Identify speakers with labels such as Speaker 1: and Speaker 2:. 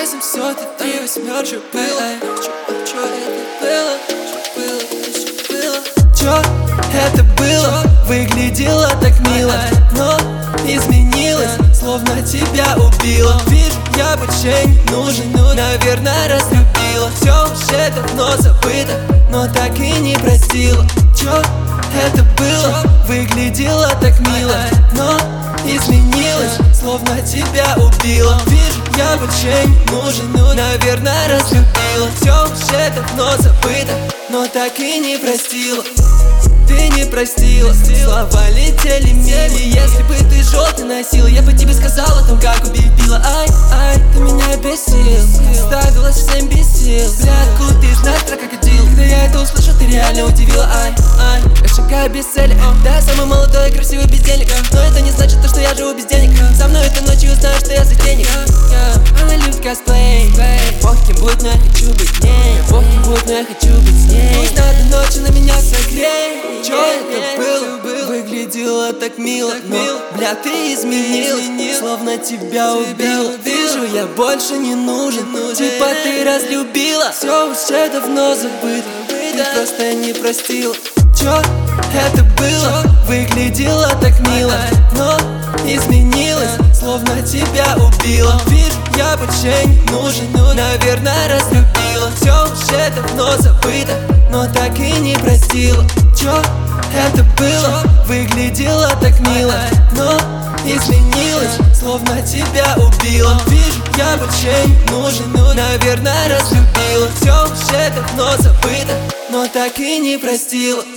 Speaker 1: рассказом все ты возьмешь. Что было? Что это было? Что это было? Выглядело так мило, но изменилось, словно тебя убило. Вижу, я больше не нужен, наверное, разлюбила. Все уже давно забыто, но так и не простила. Что это было? Выглядело так мило, но изменилось, словно тебя убило. Вижу, я больше не нужен, наверное, разлюбила. Все уже давно забыто, но так и не простила. Ты не простила, слова летели мимо. Если бы ты желтый носила, я бы тебе сказала о том, как убила. Ай, ты меня бесил, ставила совсем без сил. Взгляд, откуда ты знаешь про крокодил. Когда я это услышал, ты реально удивила. Ай, я шагаю без цели, да, самый молодой и красивый без денег. Но это не значит то, что я живу без денег. Со мной этой ночью узнаю, что я за денег. Она любит косплей, бог кем будет, но я хочу быть ней. Бог кем будет, но я хочу быть с ней. Пусть надо ночью на меня согрей. Чё это было? Выглядело так мило, но, бля, ты изменилась, словно тебя убила. Вижу, я больше не нужен, типа ты разлюбила. Все уже давно забыто, ты просто не простила. Чё это было? Выглядело так мило, но изменилась, словно тебя убила. Вижу, я больше не нужен, наверное, разлюбила. Все уже давно забыто, но так и не простила. Чё это было? Выглядело так мило, но изменилась, словно тебя убила. Вижу, я больше не нужен, наверное, разлюбила. Все уже давно забыто, но так и не простила.